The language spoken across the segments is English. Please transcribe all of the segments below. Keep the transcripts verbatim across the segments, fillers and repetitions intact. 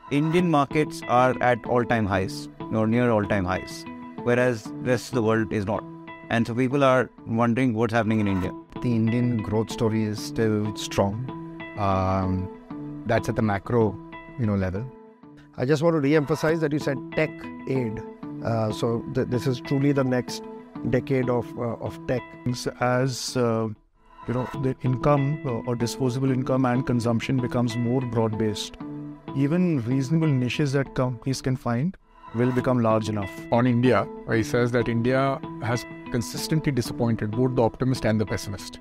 Indian markets are at all-time highs, or near all-time highs, whereas the rest of the world is not. And so people are wondering what's happening in India. The Indian growth story is still strong. Um, that's at the macro, you know, level. I just want to re-emphasize that you said tech aid. Uh, so th- this is truly the next decade of uh, of tech. As uh, you know, the income uh, or disposable income and consumption becomes more broad-based, even reasonable niches that companies can find will become large enough. On India, he says that India has consistently disappointed both the optimist and the pessimist.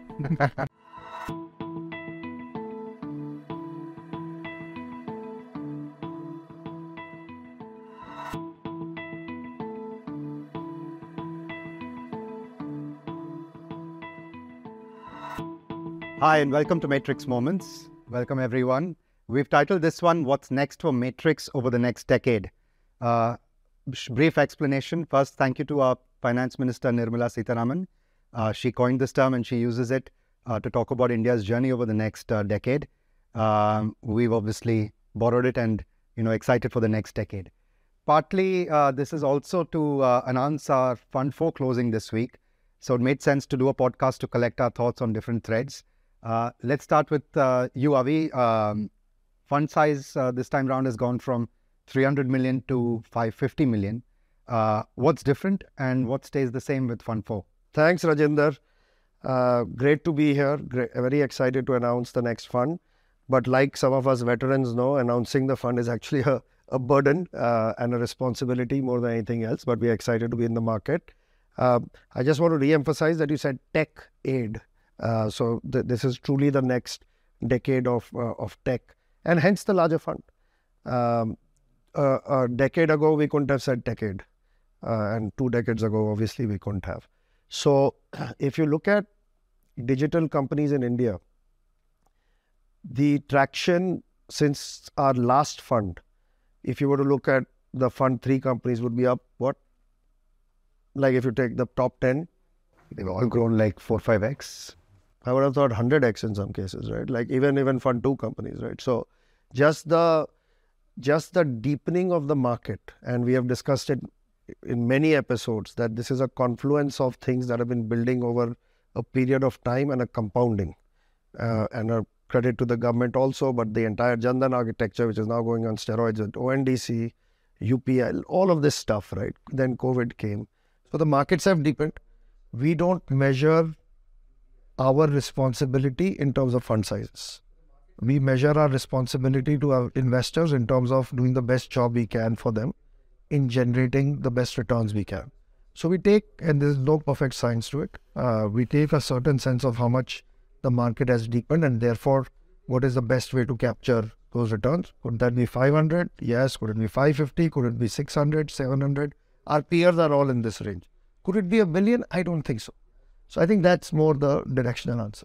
Hi, and welcome to Matrix Moments. Welcome, everyone. We've titled this one, What's Next for Matrix Over the Next Decade? Uh, brief explanation. First, thank you to our Finance Minister, Nirmala Sitharaman. Uh, she coined this term and she uses it uh, to talk about India's journey over the next uh, decade. Um, we've obviously borrowed it and, you know, excited for the next decade. Partly, uh, this is also to uh, announce our Fund four closing this week. So it made sense to do a podcast to collect our thoughts on different threads. Uh, let's start with uh, you, Avi. Um, fund size uh, this time round has gone from three hundred million to five hundred fifty million. Uh, what's different and what stays the same with Fund four? Thanks, Rajinder. Uh, great to be here. Great, very excited to announce the next fund. But like some of us veterans know, announcing the fund is actually a, a burden uh, and a responsibility more than anything else. But we're excited to be in the market. Uh, I just want to re-emphasize that you said tech aid. Uh, so th- this is truly the next decade of uh, of tech, and hence the larger fund. Um, uh, a decade ago, we couldn't have said decade, uh, and two decades ago, obviously, we couldn't have. So, if you look at digital companies in India, the traction since our last fund, if you were to look at the fund three companies, would be up what? Like if you take the top ten, They've all grown like four, five x. I would have thought one hundred x in some cases, right? Like even even fund two companies, right? So just the just the deepening of the market, and we have discussed it in many episodes, that this is a confluence of things that have been building over a period of time and a compounding. Uh, and a credit to the government also, but the entire Jan Dhan architecture, which is now going on steroids at O N D C, U P I, all of this stuff, right? Then COVID came. So the markets have deepened. We don't measure our responsibility in terms of fund sizes. We measure our responsibility to our investors in terms of doing the best job we can for them in generating the best returns we can. So we take, and there's no perfect science to it, uh, we take a certain sense of how much the market has deepened, and therefore what is the best way to capture those returns. Could that be five hundred? Yes. Could it be five hundred fifty? Could it be six hundred, seven hundred? Our peers are all in this range. Could it be a billion? I don't think so. So I think that's more the directional answer.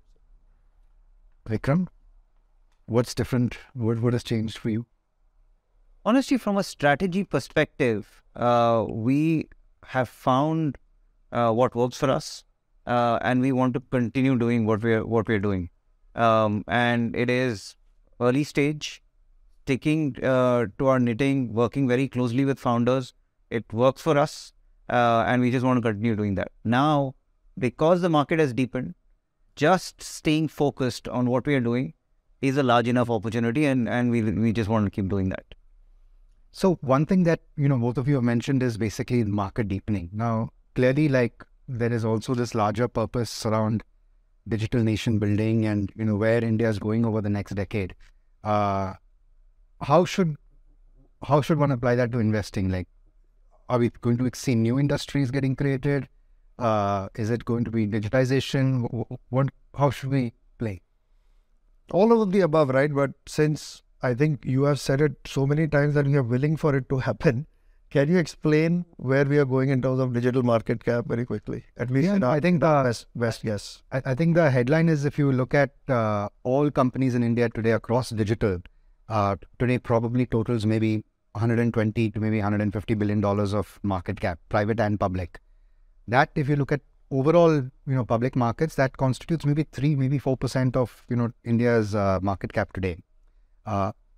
Vikram, what's different? What, what has changed for you? Honestly, from a strategy perspective, uh, we have found uh, what works for us, uh, and we want to continue doing what we're what we're doing. Um, and it is early stage, sticking uh, to our knitting, working very closely with founders. It works for us, uh, and we just want to continue doing that. Now, because the market has deepened, just staying focused on what we are doing is a large enough opportunity, and, and we we just want to keep doing that. So one thing that, you know, both of you have mentioned is basically market deepening. Now, clearly, like, there is also this larger purpose around digital nation building and, you know, where India is going over the next decade. Uh, how should how should one apply that to investing? Like, are we going to see new industries getting created? Uh, is it going to be digitization? What, what, how should we play? All of the above, right? But since I think you have said it so many times that we are willing for it to happen, can you explain where we are going in terms of digital market cap very quickly? At least yeah, in our I think the best, best guess. I, I think the headline is, if you look at uh, all companies in India today across digital, uh, today probably totals maybe one hundred twenty to maybe one hundred fifty billion dollars of market cap, private and public. That, if you look at overall, you know, public markets, that constitutes maybe three, maybe four percent of, you know, India's uh, market cap today. Uh,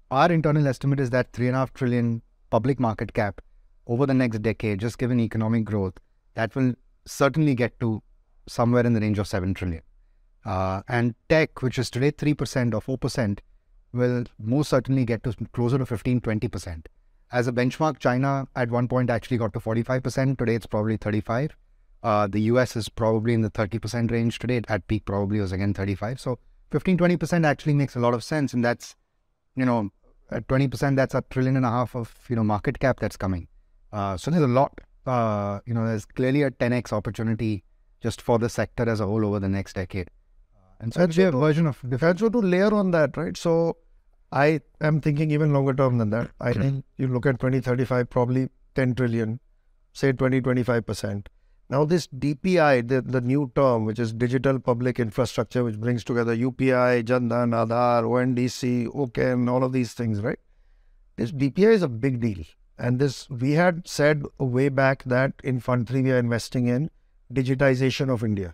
our internal estimate is that three and a half trillion public market cap over the next decade, just given economic growth, that will certainly get to somewhere in the range of seven trillion. Uh, and tech, which is today three percent or four percent, will most certainly get to closer to fifteen, twenty percent. As a benchmark, China at one point actually got to forty-five percent. Today it's probably thirty-five. Uh, the U S is probably in the thirty percent range today. At peak probably was again thirty-five. So fifteen, twenty percent actually makes a lot of sense. And that's, you know, at twenty percent, that's a trillion and a half of, you know, market cap that's coming. Uh, so there's a lot, uh, you know, there's clearly a ten x opportunity just for the sector as a whole over the next decade. And so it's a version of defense. So to layer on that, right? So I am thinking even longer term than that. I think you look at twenty thirty-five, probably ten trillion, say twenty, twenty-five percent. Now this D P I, the, the new term, which is Digital Public Infrastructure, which brings together U P I, Jan Dhan, Aadhaar, O N D C, O C E N, all of these things, right? This D P I is a big deal. And this, we had said way back that in Fund three, we are investing in digitization of India.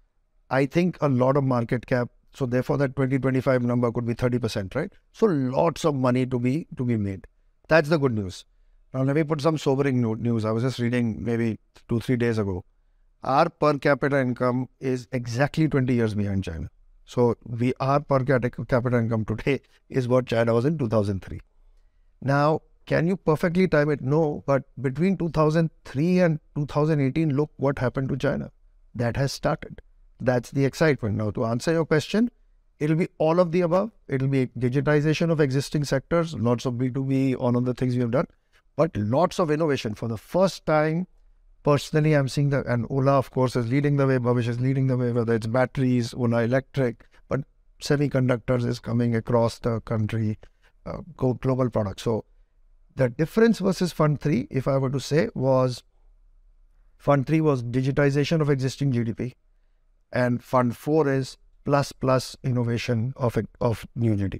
I think a lot of market cap, so therefore that twenty twenty-five number could be thirty percent, right? So lots of money to be to be made. That's the good news. Now let me put some sobering news. I was just reading maybe two, three days ago. Our per capita income is exactly twenty years behind China. So we our per capita income today is what China was in two thousand three. Now, can you perfectly time it? No, but between two thousand three and two thousand eighteen, look what happened to China. That has started. That's the excitement. Now, to answer your question, it'll be all of the above. It'll be digitization of existing sectors, lots of B two B, all of the things we have done, but lots of innovation. For the first time, personally, I'm seeing that, and Ola, of course, is leading the way, Bhavish is leading the way, whether it's batteries, Ola Electric, but semiconductors is coming across the country, uh, global products. So the difference versus Fund three, if I were to say, was Fund three was digitization of existing G D P. And Fund four is plus plus innovation of it, of new G D P.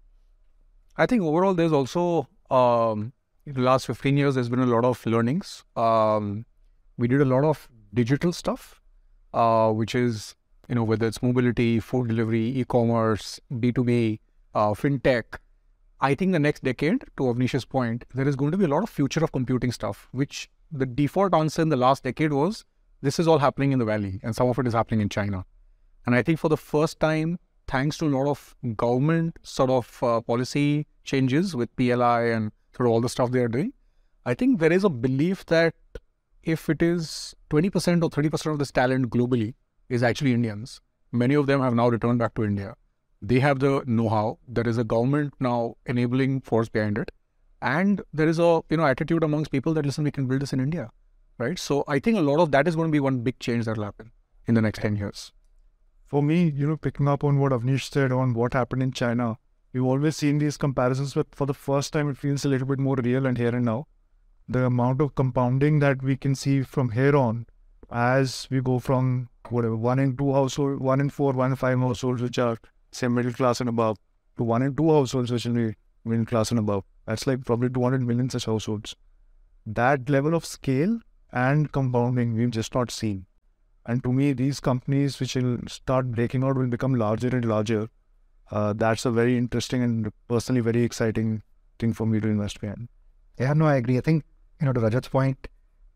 I think overall there's also, um, in the last fifteen years, there's been a lot of learnings. Um, we did a lot of digital stuff, uh, which is, you know, whether it's mobility, food delivery, e-commerce, B two B, uh, fintech. I think the next decade, to Avnish's point, there is going to be a lot of future of computing stuff, which the default answer in the last decade was, this is all happening in the Valley, and some of it is happening in China. And I think for the first time, thanks to a lot of government sort of uh, policy changes with P L I and sort of all the stuff they are doing, I think there is a belief that if it is twenty percent or thirty percent of this talent globally is actually Indians, many of them have now returned back to India. They have the know-how. There is a government now enabling force behind it. And there is a, you know, attitude amongst people that, listen, we can build this in India. Right. So I think a lot of that is going to be one big change that will happen in the next ten years. For me, you know, picking up on what Avnish said on what happened in China, we've always seen these comparisons, but for the first time, it feels a little bit more real and here and now. The amount of compounding that we can see from here on as we go from whatever, one in two households, one in four, one in five households, which are, say, middle class and above, to one in two households, which will be middle class and above. That's like probably two hundred million such households. That level of scale and compounding we've just not seen. And to me, these companies which will start breaking out will become larger and larger. Uh, that's a very interesting and personally very exciting thing for me to invest behind. Yeah, no, I agree. I think, you know, to Rajat's point,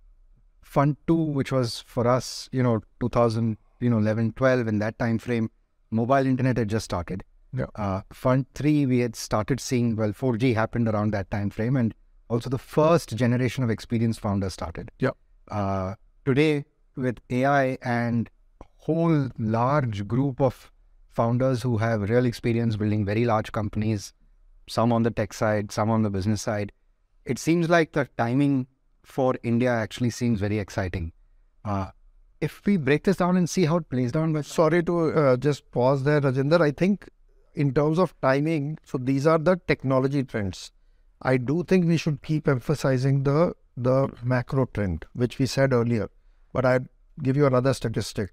Fund two, which was for us, you know, two thousand eleven, twelve, in that time frame, mobile internet had just started. Yeah. Uh, Fund three, we had started seeing, well, four G happened around that time frame, and also the first generation of experienced founders started. Yeah. Uh, today, with A I and whole large group of founders who have real experience building very large companies, some on the tech side, some on the business side, it seems like the timing for India actually seems very exciting. Uh, if we break this down and see how it plays down. But sorry to uh, just pause there, Rajinder. I think in terms of timing, so these are the technology trends. I do think we should keep emphasizing the the macro trend, which we said earlier. But I'd give you another statistic.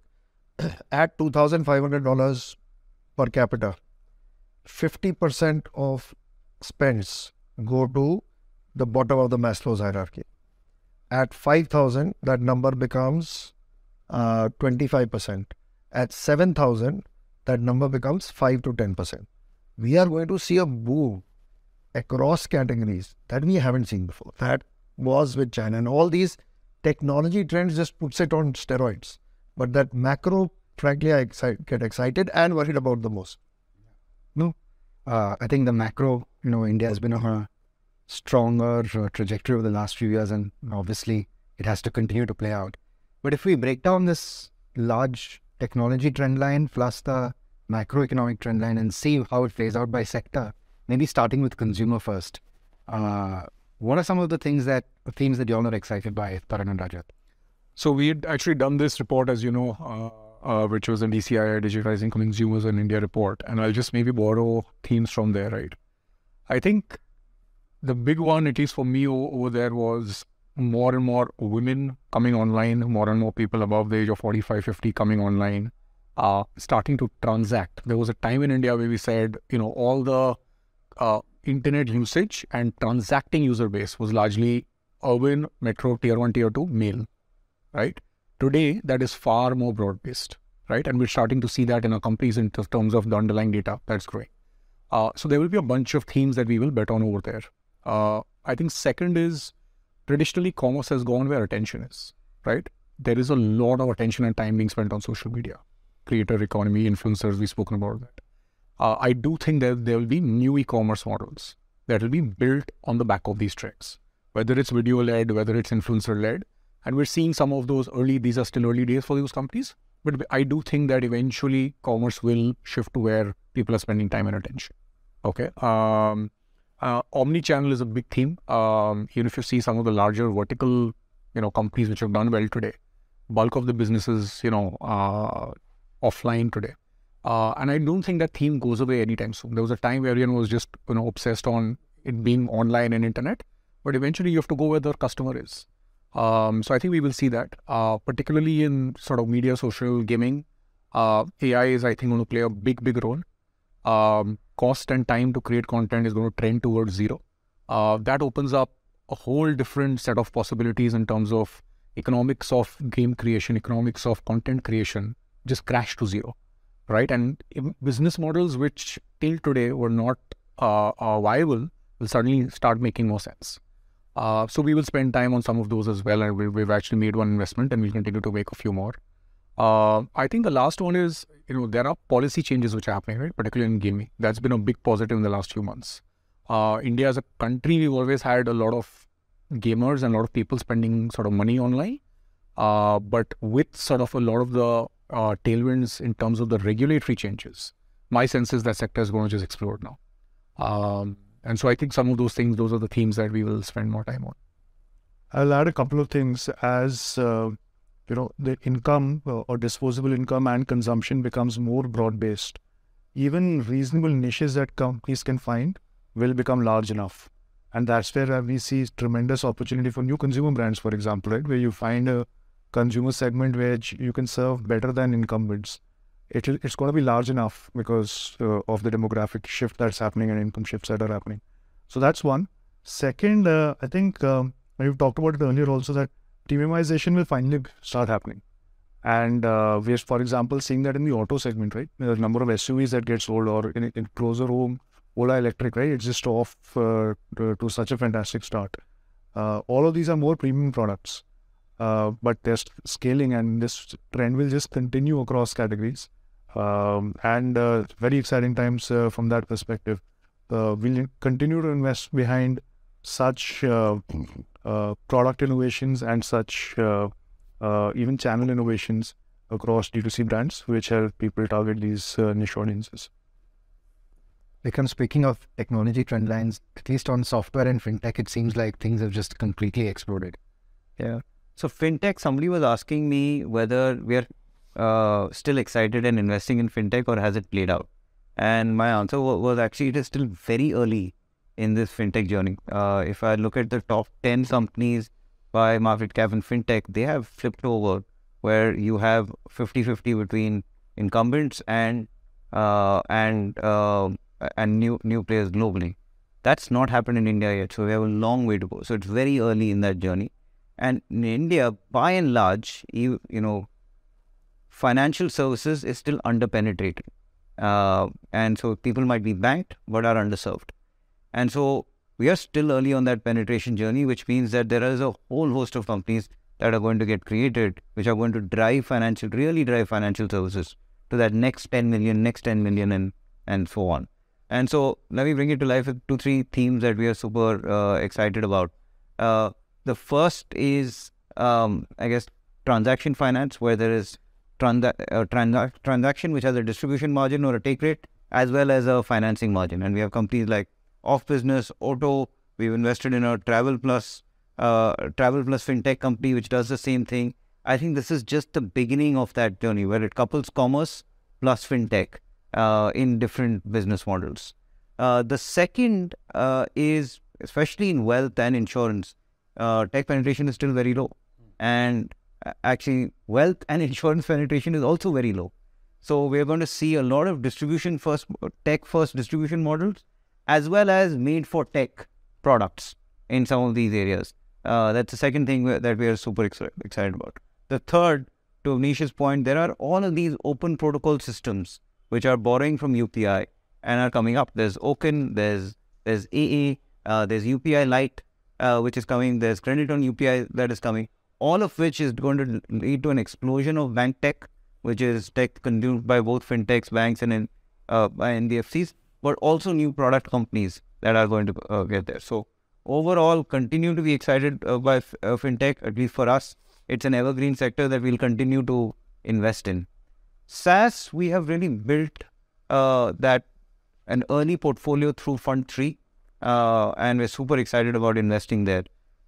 At two thousand five hundred dollars per capita, fifty percent of spends go to the bottom of the Maslow's hierarchy. At five thousand, that number becomes uh, twenty-five percent. At seven thousand, that number becomes five to ten percent. We are going to see a boom across categories that we haven't seen before. That was with China. And all these technology trends just puts it on steroids. But that macro, frankly, I excite, get excited and worried about the most. No, uh, I think the macro, you know, India has been on a stronger uh, trajectory over the last few years, and obviously it has to continue to play out. But if we break down this large technology trend line plus the macroeconomic trend line and see how it plays out by sector, maybe starting with consumer first, uh, what are some of the things that, themes that you all are excited by, Tarun and Rajat? So we had actually done this report, as you know, uh, uh, which was an D C I I Digitizing Consumers in India report. And I'll just maybe borrow themes from there, right? I think the big one, at least for me o- over there, was more and more women coming online, more and more people above the age of forty-five, fifty coming online, uh, starting to transact. There was a time in India where we said, you know, all the uh, internet usage and transacting user base was largely urban, metro, tier one, tier two, male. Right? Today, that is far more broad-based, right? And we're starting to see that in our companies in terms of the underlying data that's growing. Uh, so there will be a bunch of themes that we will bet on over there. Uh, I think second is, traditionally, commerce has gone where attention is, right? There is a lot of attention and time being spent on social media, creator economy, influencers, we've spoken about that. Uh, I do think that there will be new e-commerce models that will be built on the back of these trends, whether it's video-led, whether it's influencer-led. And we're seeing some of those early, these are still early days for those companies. But I do think that eventually commerce will shift to where people are spending time and attention. Okay. Um, uh, omni-channel is a big theme. Um, even if you see some of the larger vertical, you know, companies which have done well today, bulk of the businesses, you know, uh, offline today. Uh, and I don't think that theme goes away anytime soon. There was a time where everyone was just, you know, obsessed on it being online and internet, but eventually you have to go where the customer is. Um, so I think we will see that, uh, particularly in sort of media, social, gaming. Uh, A I is, I think, going to play a big, big role. Um, cost and time to create content is going to trend towards zero. Uh, that opens up a whole different set of possibilities in terms of economics of game creation, economics of content creation, just crash to zero, right? And business models which till today were not uh, uh, viable will suddenly start making more sense. Uh, so we will spend time on some of those as well, and we, we've actually made one investment, and we'll continue to make a few more. Uh, I think the last one is, you know, there are policy changes which are happening, right? Particularly in gaming. That's been a big positive in the last few months. Uh, India as a country, we've always had a lot of gamers and a lot of people spending sort of money online. Uh, but with sort of a lot of the uh, tailwinds in terms of the regulatory changes, my sense is that sector is going to just explode now. Um, And so I think some of those things, those are the themes that we will spend more time on. I'll add a couple of things as, uh, you know, the income uh, or disposable income and consumption becomes more broad-based. Even reasonable niches that companies can find will become large enough. And that's where we see tremendous opportunity for new consumer brands, for example, right? Where you find a consumer segment which you can serve better than incumbents. It, it's going to be large enough because uh, of the demographic shift that's happening and income shifts that are happening. So that's one. Second, uh, I think um, we've talked about it earlier also that premiumization will finally start happening. And uh, we're, for example, seeing that in the auto segment, right? The number of S U Vs that get sold, or in, in closer home, Ola Electric, right? It's just off uh, to, to such a fantastic start. Uh, all of these are more premium products, uh, but they're scaling, and this trend will just continue across categories. Um, and uh, very exciting times uh, from that perspective. Uh, we'll continue to invest behind such uh, uh, product innovations and such uh, uh, even channel innovations across D two C brands, which help people target these uh, niche audiences. Vikram, speaking of technology trend lines, at least on software and fintech, it seems like things have just completely exploded. Yeah. So fintech, somebody was asking me whether we are uh, still excited and investing in fintech, or has it played out? And my answer was, was actually it is still very early in this fintech journey. Uh, if I look at the top ten companies by market cap in fintech, they have flipped over where you have fifty-fifty between incumbents and uh, and uh, and new new players globally. That's not happened in India yet, so we have a long way to go. So it's very early in that journey. And in India, by and large, you, you know, financial services is still underpenetrated. Uh, and so people might be banked but are underserved. And so we are still early on that penetration journey, which means that there is a whole host of companies that are going to get created, which are going to drive financial, really drive financial services to that next ten million, next ten million, and, and so on. And so let me bring it to life with two, three themes that we are super uh, excited about. Uh, the first is, um, I guess, transaction finance, where there is trans- uh, trans- transaction which has a distribution margin or a take rate, as well as a financing margin. And we have companies like Off Business, Auto. We've invested in a Travel Plus, uh, Travel Plus fintech company, which does the same thing. I think this is just the beginning of that journey, where it couples commerce plus fintech uh, in different business models. Uh, the second uh, is, especially in wealth and insurance, uh, tech penetration is still very low. And actually, wealth and insurance penetration is also very low. So we're going to see a lot of distribution first, tech first distribution models, as well as made for tech products in some of these areas. Uh, that's the second thing that we are super ex- excited about. The third, to Avnish's point, there are all of these open protocol systems which are borrowing from U P I and are coming up. There's Oken, there's there's A A, uh, there's U P I Lite, uh, which is coming. There's credit on U P I that is coming. All of which is going to lead to an explosion of bank tech, which is tech consumed by both fintechs, banks, and in, uh, by N B F Cs, but also new product companies that are going to uh, get there. So overall, continue to be excited uh, by f- uh, fintech, at least for us. It's an evergreen sector that we'll continue to invest in. SaaS, we have really built uh, that an early portfolio through Fund three, uh, and we're super excited about investing there.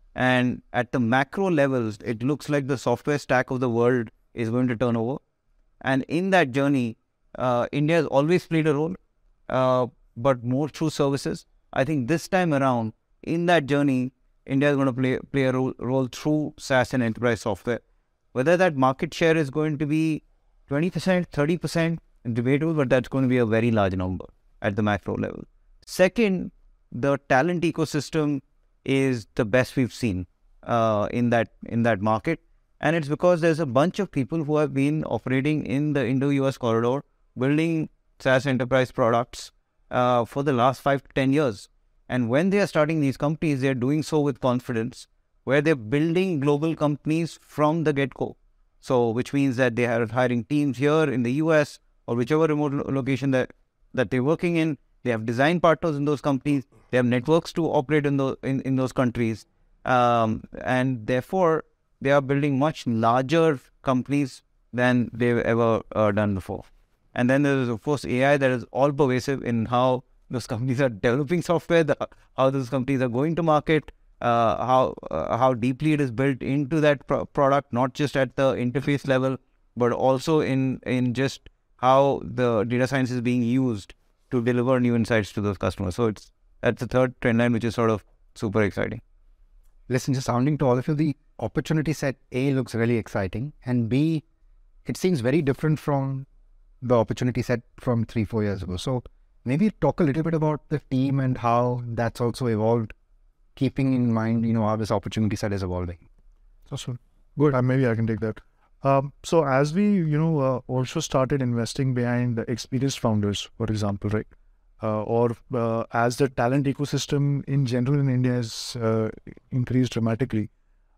And at the macro levels, it looks like the software stack of the world is going to turn over. And in that journey, uh, India has always played a role, uh, but more through services. I think this time around, in that journey, India is going to play play a role, role through SaaS and enterprise software. Whether that market share is going to be twenty percent, thirty percent, debatable, but that's going to be a very large number at the macro level. Second, the talent ecosystem is the best we've seen uh, in that in that market. And it's because there's a bunch of people who have been operating in the Indo-U S corridor, building SaaS enterprise products uh, for the last five to ten years. And when they are starting these companies, they're doing so with confidence, where they're building global companies from the get-go. So, which means that they are hiring teams here in the U S or whichever remote lo- location that, that they're working in. They have design partners in those companies. They have networks to operate in those, in, in those countries. Um, and therefore, they are building much larger companies than they've ever uh, done before. And then there is, of course, A I that is all pervasive in how those companies are developing software, the, how those companies are going to market, uh, how uh, how deeply it is built into that pro- product, not just at the interface level, but also in, in just how the data science is being used to deliver new insights to those customers. So it's that's the third trend line, which is sort of super exciting. Listen, just sounding to all of you, the opportunity set A looks really exciting, and B, it seems very different from the opportunity set from three, four years ago. So maybe talk a little bit about the team and how that's also evolved, keeping in mind, you know, how this opportunity set is evolving. Awesome. Good. Uh, maybe I can take that. Um, so as we, you know, uh, also started investing behind the experienced founders, for example, right? Uh, or uh, as the talent ecosystem in general in India has uh, increased dramatically,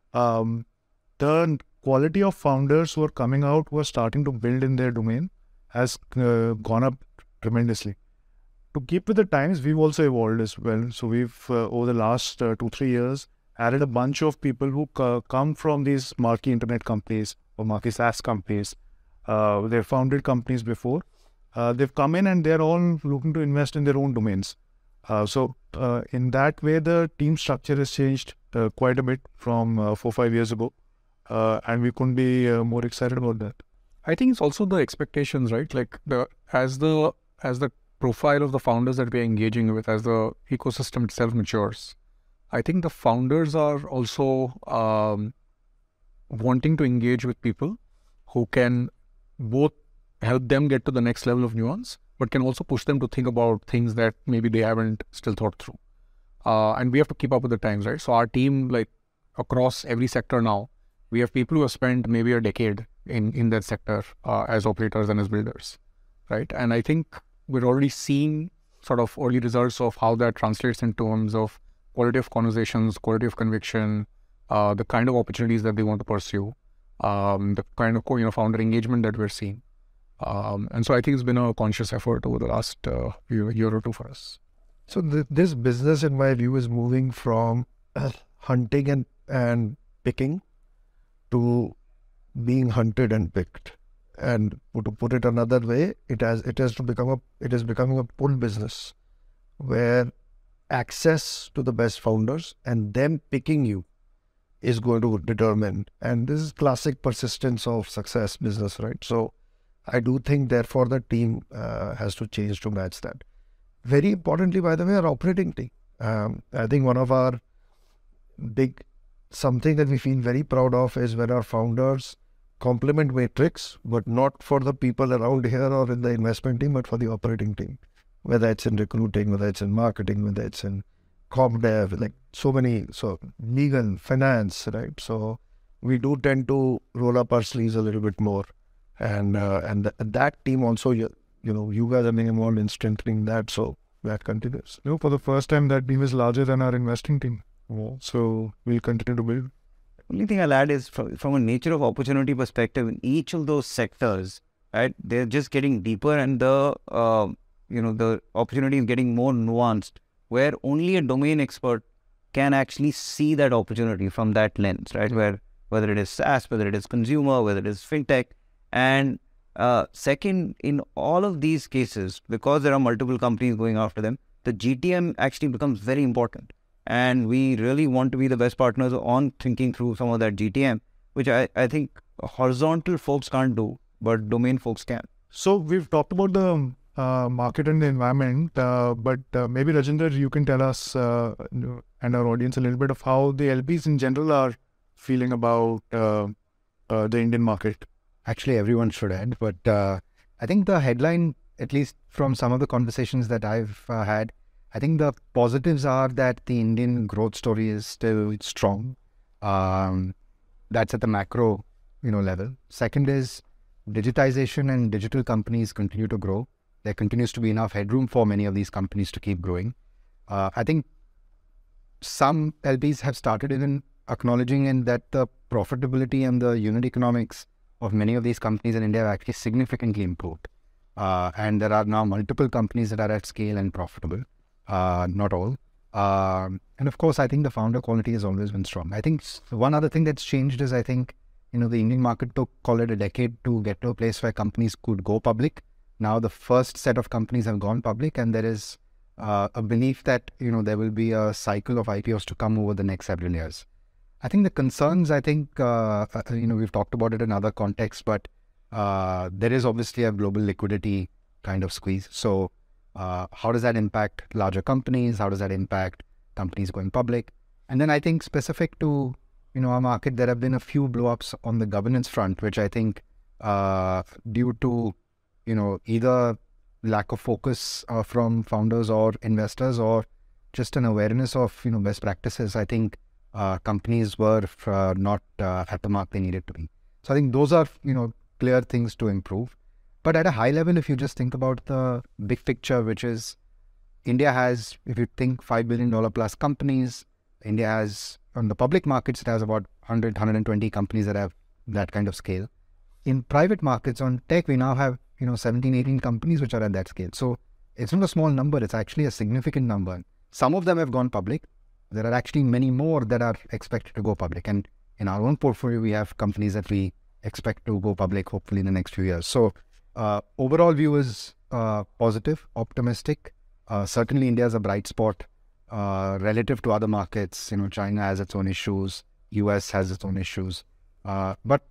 um, the quality of founders who are coming out, who are starting to build in their domain, has uh, gone up tremendously. To keep with the times, we've also evolved as well. So we've, uh, over the last uh, two, three years, added a bunch of people who c- come from these marquee internet companies or marquee SaaS companies. Uh, they've founded companies before. Uh, they've come in and they're all looking to invest in their own domains. Uh, so uh, in that way, the team structure has changed uh, quite a bit from uh, four, five years ago. Uh, and we couldn't be uh, more excited about that. I think it's also the expectations, right? Like the as the as the profile of the founders that we're engaging with, as the ecosystem itself matures, I think the founders are also um, wanting to engage with people who can both help them get to the next level of nuance, but can also push them to think about things that maybe they haven't still thought through. Uh, and we have to keep up with the times, right? So our team, like across every sector now, we have people who have spent maybe a decade in, in that sector uh, as operators and as builders, right? And I think we're already seeing sort of early results of how that translates in terms of quality of conversations, quality of conviction, uh, the kind of opportunities that they want to pursue, um, the kind of you know founder engagement that we're seeing. Um, and so I think it's been a conscious effort over the last uh, year, year or two for us. So th- this business, in my view, is moving from uh, hunting and, and picking to being hunted and picked. And to put it another way, it has it has to become a it is becoming a pull business, where access to the best founders and them picking you is going to determine. And this is classic persistence of success business, right? So I do think, therefore, the team uh, has to change to match that. Very importantly, by the way, our operating team. Um, I think one of our big something that we feel very proud of is when our founders complement Matrix, but not for the people around here or in the investment team, but for the operating team. Whether it's in recruiting, whether it's in marketing, whether it's in comp dev, like so many, so legal, finance, right? So we do tend to roll up our sleeves a little bit more. And uh, and th- that team also, you, you know, you guys are being involved in strengthening that, so that continues. No, for the first time, that team is larger than our investing team. Yeah. So we'll continue to build. Only thing I'll add is from, from a nature of opportunity perspective, in each of those sectors, right, they're just getting deeper, and the uh, you know the opportunity is getting more nuanced, where only a domain expert can actually see that opportunity from that lens, right? Where whether it is SaaS, whether it is consumer, whether it is fintech, and uh, second, in all of these cases, because there are multiple companies going after them, the G T M actually becomes very important. And we really want to be the best partners on thinking through some of that G T M, which I, I think horizontal folks can't do, but domain folks can. So we've talked about the uh, market and the environment, uh, but uh, maybe Rajinder, you can tell us uh, and our audience a little bit of how the L Ps in general are feeling about uh, uh, the Indian market. Actually, everyone should add, but uh, I think the headline, at least from some of the conversations that I've uh, had, I think the positives are that the Indian growth story is still strong. Um, that's at the macro, you know, level. Second is digitization, and digital companies continue to grow. There continues to be enough headroom for many of these companies to keep growing. Uh, I think some L Ps have started even acknowledging in that the profitability and the unit economics of many of these companies in India have actually significantly improved. Uh, and there are now multiple companies that are at scale and profitable. Uh, not all. Um, and of course, I think the founder quality has always been strong. I think one other thing that's changed is I think, you know, the Indian market took, call it a decade to get to a place where companies could go public. Now the first set of companies have gone public, and there is uh, a belief that, you know, there will be a cycle of I P Os to come over the next several years. I think the concerns, I think, uh, uh, you know, we've talked about it in other contexts, but uh, there is obviously a global liquidity kind of squeeze. So Uh, how does that impact larger companies? How does that impact companies going public? And then I think specific to, you know, our market, there have been a few blow-ups on the governance front, which I think uh, due to, you know, either lack of focus uh, from founders or investors, or just an awareness of, you know, best practices, I think uh, companies were uh, not uh, at the mark they needed to be. So I think those are, you know, clear things to improve. But at a high level, if you just think about the big picture, which is India has, if you think five billion dollars plus companies, India has, on the public markets, it has about one hundred, one hundred twenty companies that have that kind of scale. In private markets, on tech, we now have, you know, seventeen, eighteen companies which are at that scale. So it's not a small number, it's actually a significant number. Some of them have gone public. There are actually many more that are expected to go public. And in our own portfolio, we have companies that we expect to go public, hopefully in the next few years. So Uh, overall view is uh, positive, optimistic. Uh, certainly India is a bright spot uh, relative to other markets. You know, China has its own issues, U S has its own issues, uh, but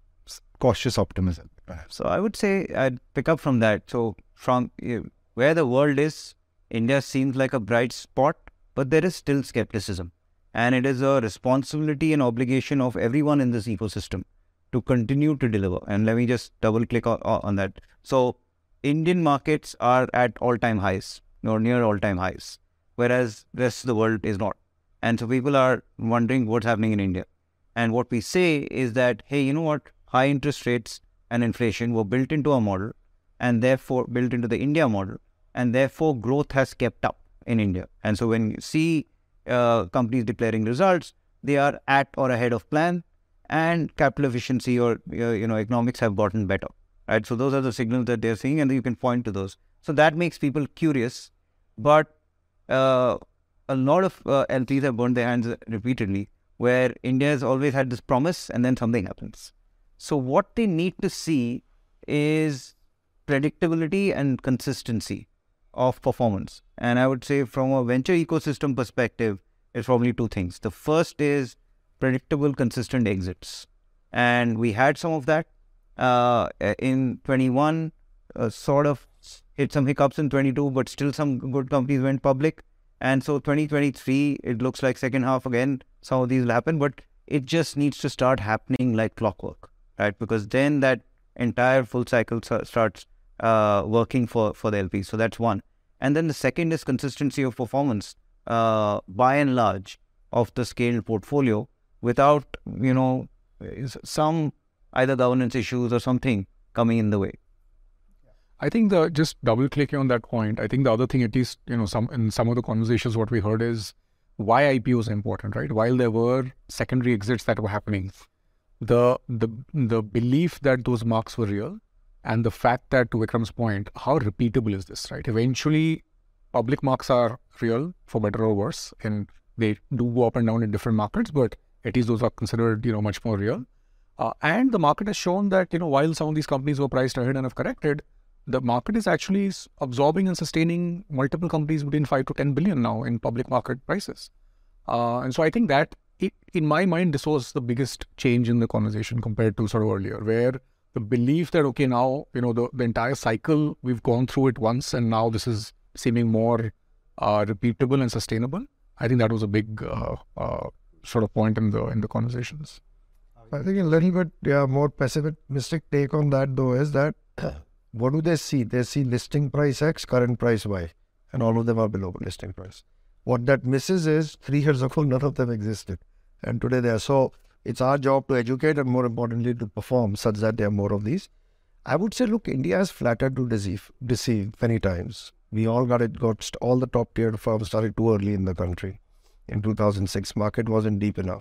cautious optimism, perhaps. So I would say I'd pick up from that. So from uh, where the world is, India seems like a bright spot, but there is still skepticism. And it is a responsibility and obligation of everyone in this ecosystem to continue to deliver. And let me just double click on, on that. So Indian markets are at all-time highs, or near all-time highs, whereas the rest of the world is not. And so people are wondering what's happening in India. And what we say is that, hey, you know what? High interest rates and inflation were built into our model, and therefore built into the India model. and therefore growth has kept up in India. And so when you see uh, companies declaring results, they are at or ahead of plan, and capital efficiency or uh, you know economics have gotten better, right? So those are the signals that they're seeing, and you can point to those. So that makes people curious, but uh, a lot of uh, L Ps have burned their hands repeatedly, where India has always had this promise and then something happens. So what they need to see is predictability and consistency of performance. And I would say from a venture ecosystem perspective, it's probably two things. The first is predictable, consistent exits. And we had some of that uh, in twenty-one, uh, sort of hit some hiccups in twenty-two, but still some good companies went public. And so twenty twenty-three, it looks like second half again, some of these will happen, but it just needs to start happening like clockwork, right? Because then that entire full cycle starts uh, working for, for the L Ps. So that's one. And then the second is consistency of performance, uh, by and large, of the scaled portfolio without, you know, some either governance issues or something coming in the way. I think the just double clicking on that point, I think the other thing, at least, you know, some in some of the conversations, what we heard is why I P Os are important, right? While there were secondary exits that were happening, the the the belief that those marks were real, and the fact that, to Vikram's point, how repeatable is this, right? Eventually, public marks are real, for better or worse, and they do go up and down in different markets, but at least those are considered, you know, much more real. Uh, and the market has shown that, you know, while some of these companies were priced ahead and have corrected, the market is actually absorbing and sustaining multiple companies between five to ten billion now in public market prices. Uh, and so I think that, it, in my mind, this was the biggest change in the conversation compared to sort of earlier, where the belief that, okay, now, you know, the, the entire cycle, we've gone through it once, and now this is seeming more uh, repeatable and sustainable. I think that was a big uh, uh, sort of point in the in the conversations. I think a little bit, yeah, more pessimistic take on that though is that what do they see? They see listing price X, current price Y, and all of them are below listing price. What that misses is three years ago, none of them existed, and today they are. So it's our job to educate and, more importantly, to perform such that there are more of these. I would say, look, India has flattered to deceive, deceive many times. We all got it, got all the top tier firms started too early in the country. In two thousand six, market wasn't deep enough.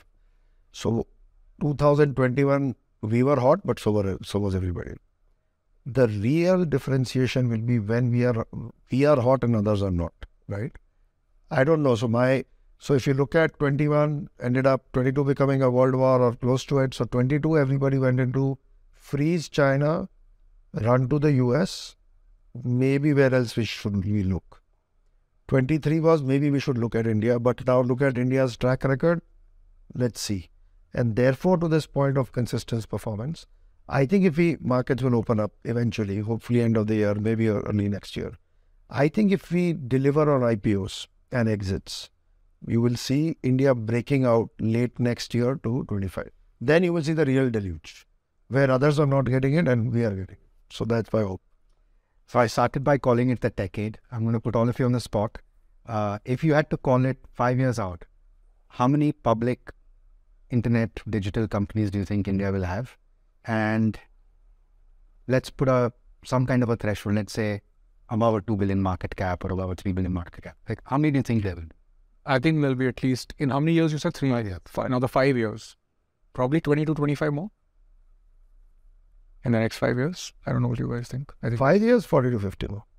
So two thousand twenty-one, we were hot, but so were so was everybody. The real differentiation will be when we are we are hot and others are not, right? I don't know. So my so if you look at twenty-one, ended up twenty-two becoming a world war or close to it. So twenty-two, everybody went into freeze China, run to the U S, maybe where else we should we look. twenty-three was maybe we should look at India, but now look at India's track record. Let's see. And therefore, to this point of consistent performance, I think if we markets will open up eventually, hopefully end of the year, maybe early next year. I think if we deliver on I P Os and exits, you will see India breaking out late next year to twenty-five. Then you will see the real deluge, where others are not getting it and we are getting it. So that's my hope. So I started by calling it the decade. I'm going to put all of you on the spot. Uh, if you had to call it five years out, how many public internet digital companies do you think India will have? And let's put a some kind of a threshold. Let's say above a two billion market cap or above a three billion market cap. Like, how many do you think there will be? I think there'll be at least, in how many years you said? Three years. Five, another five years. Probably twenty to twenty-five more. In the next five years. I don't know what you guys think. I think Five years, forty to fifty more.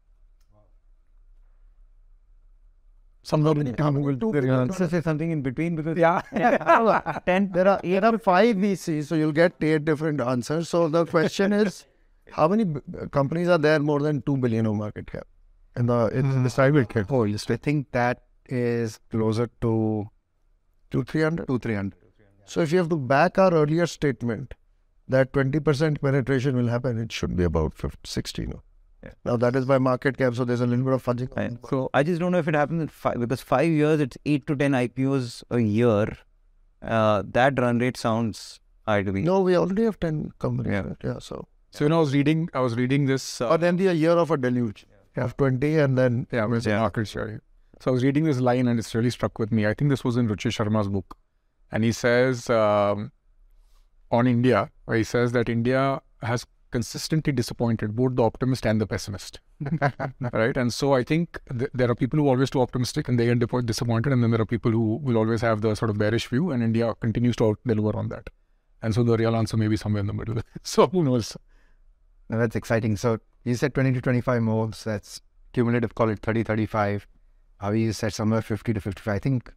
some will Say something in between, because Yeah. ten, there are there are five V Cs, so you'll get eight different answers. So the question is, how many b- companies are there more than two billion of market cap? In the in the private cap, Oh, yes. I think that is closer to two three hundred. two, three hundred. So if you have to back our earlier statement that twenty percent penetration will happen, it should be about fifty, sixty. No? Yeah. Now that is by market cap, so there's a little bit of fudging. Right. So I just don't know if it happens in five, because five years it's eight to ten I P Os a year. Uh, that run rate sounds high to me. No, we already have ten companies. Yeah. right? Yeah. So, So, you know, I was reading, I was reading this. Uh, or then be a year of a deluge. You have twenty, and then yeah, with the market share. So I was reading this line and it's really struck with me. I think this was in Ruchir Sharma's book. And he says, um, on India, where he says that India has consistently disappointed, both the optimist and the pessimist, right? And so I think th- there are people who are always too optimistic and they get dip- disappointed, and then there are people who will always have the sort of bearish view, and India continues to out-deliver on that. And so the real answer may be somewhere in the middle. So who knows? Now that's exciting. So you said twenty to twenty-five moves. That's cumulative, call it thirty, thirty-five. Avi, you said somewhere fifty to fifty-five. I think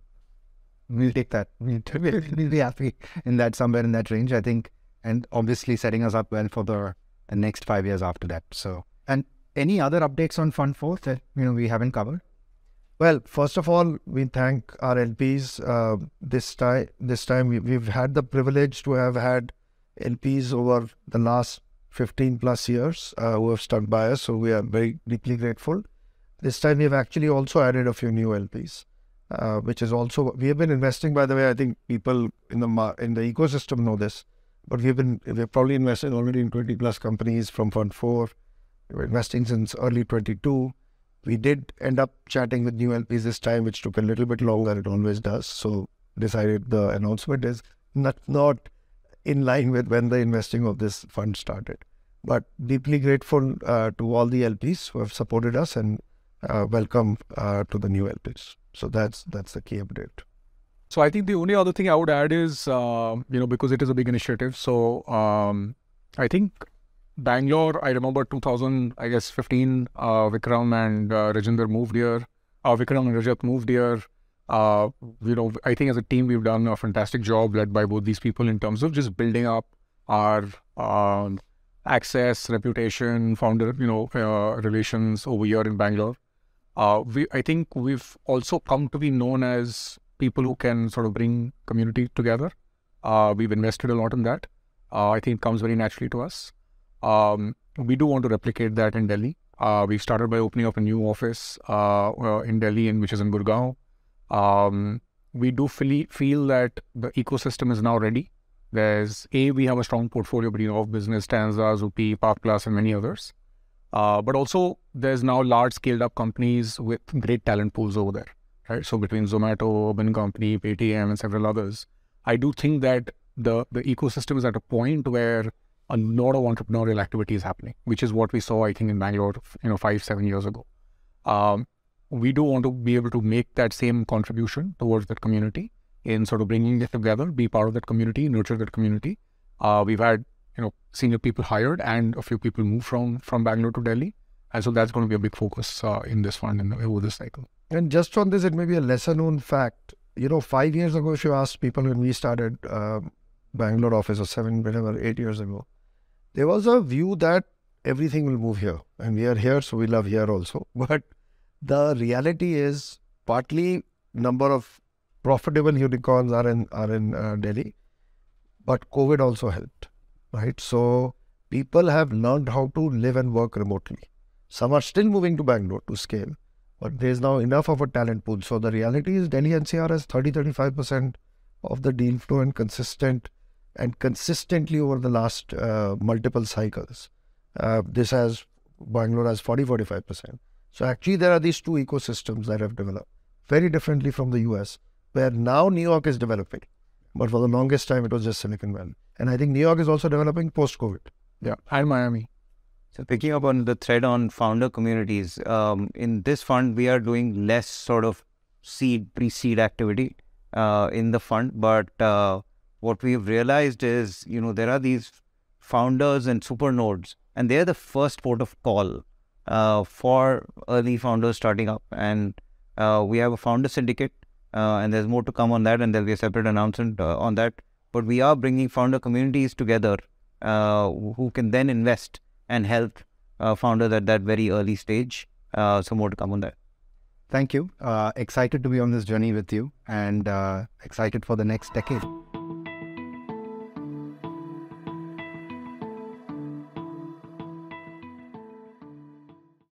we'll take that. We'll, we'll be happy in that, somewhere in that range, I think. And obviously setting us up well for the, the next five years after that. So, and any other updates on Fund four that, you know, we haven't covered? Well, first of all, we thank our L Ps. Uh, this time, this time we, we've had the privilege to have had L Ps over the last fifteen plus years uh, who have stuck by us. So we are very deeply grateful. This time we've actually also added a few new L Ps, uh, which is also, we have been investing, by the way, I think people in the in the ecosystem know this, but we've been, we've probably invested already in twenty plus companies from Fund four. We were investing since early twenty-two. We did end up chatting with new L Ps this time, which took a little bit longer. It always does. So decided the announcement is not, not in line with when the investing of this fund started. But deeply grateful uh, to all the L Ps who have supported us, and uh, welcome uh, to the new L Ps. So that's that's the key update. So I think the only other thing I would add is, uh, you know, because it is a big initiative. So um, I think Bangalore, I remember two thousand, I guess fifteen, uh, Vikram and uh, Rajinder moved here. Uh, Vikram and Rajat moved here. Uh, you know, I think as a team, we've done a fantastic job led by both these people in terms of just building up our uh, access, reputation, founder, you know, uh, relations over here in Bangalore. Uh, we, I think we've also come to be known as people who can sort of bring community together. Uh, we've invested a lot in that. Uh, I think it comes very naturally to us. Um, we do want to replicate that in Delhi. Uh, we started by opening up a new office uh, uh, in Delhi, in, which is in Gurgaon. Um, we do feel, feel that the ecosystem is now ready. There's A, we have a strong portfolio between Off Business, Stanza, Zupi, Park Plus, and many others. Uh, but also, there's now large scaled up companies with great talent pools over there, right? So between Zomato, Urban Company, Paytm, and several others, I do think that the, the ecosystem is at a point where a lot of entrepreneurial activity is happening, which is what we saw, I think, in Bangalore, you know, five, seven years ago. Um, we do want to be able to make that same contribution towards that community in sort of bringing it together, be part of that community, nurture that community. Uh, we've had, you know, senior people hired and a few people move from, from Bangalore to Delhi. And so that's going to be a big focus uh, in this fund and over this cycle. And just on this, it may be a lesser known fact. You know, five years ago, if you asked people when we started uh, Bangalore office, or seven, whatever, eight years ago, there was a view that everything will move here. And we are here, so we love here also. But the reality is partly number of profitable unicorns are in are in uh, Delhi, but COVID also helped, right? So people have learned how to live and work remotely. Some are still moving to Bangalore to scale, but there's now enough of a talent pool. So the reality is Delhi N C R has thirty to thirty-five percent of the deal flow, and consistent and consistently over the last uh, multiple cycles. Uh, this has, Bangalore has forty to forty-five percent. So actually there are these two ecosystems that have developed very differently from the U S, where now New York is developing. But for the longest time, it was just Silicon Valley. And I think New York is also developing post-COVID. Yeah, and Miami. So picking up on the thread on founder communities, um, in this fund, we are doing less sort of seed, pre-seed activity uh, in the fund. But uh, what we've realized is, you know, there are these founders and super nodes, and they're the first port of call uh, for early founders starting up. And uh, we have a founder syndicate, uh, and there's more to come on that, and there'll be a separate announcement uh, on that. But we are bringing founder communities together uh, who can then invest and help uh, founders at that very early stage. Uh, so more to come on that. Thank you. Uh, excited to be on this journey with you, and uh, excited for the next decade.